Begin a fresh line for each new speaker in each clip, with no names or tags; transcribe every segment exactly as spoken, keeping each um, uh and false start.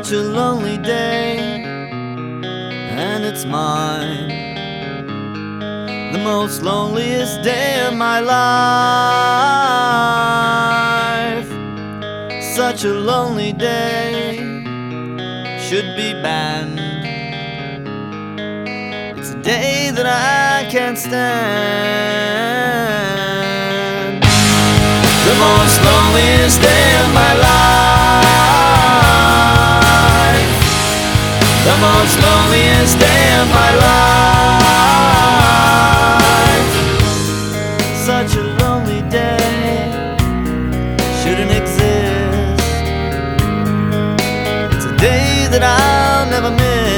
such a lonely day, and it's mine, the most loneliest day of my life. Such a lonely day should be banned. It's a day that I can't stand. The most loneliest day of my life. The most loneliest day of my life. Such a lonely day shouldn't exist. It's a day that I'll never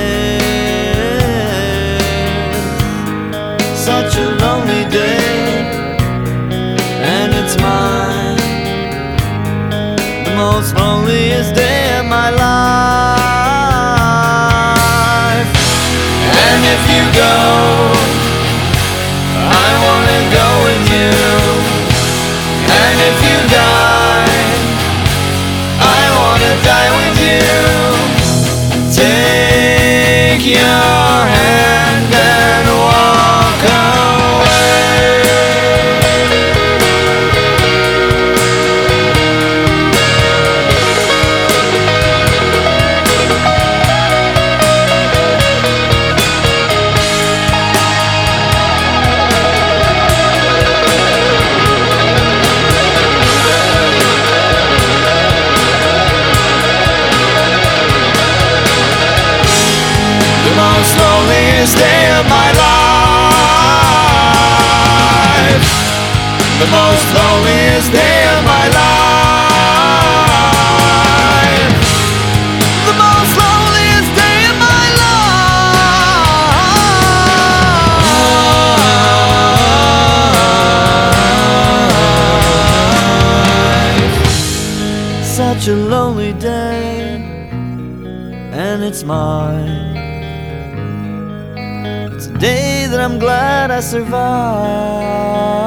miss. Such a lonely day, and it's mine, the most loneliest day of my life. And if you go, I wanna go with you. And if you die, I wanna die with you. Take your hand and walk away. The most loneliest day of my life. The most loneliest day of my life. The most loneliest day of my life. Such a lonely day, and it's mine. It's a day that I'm glad I survived.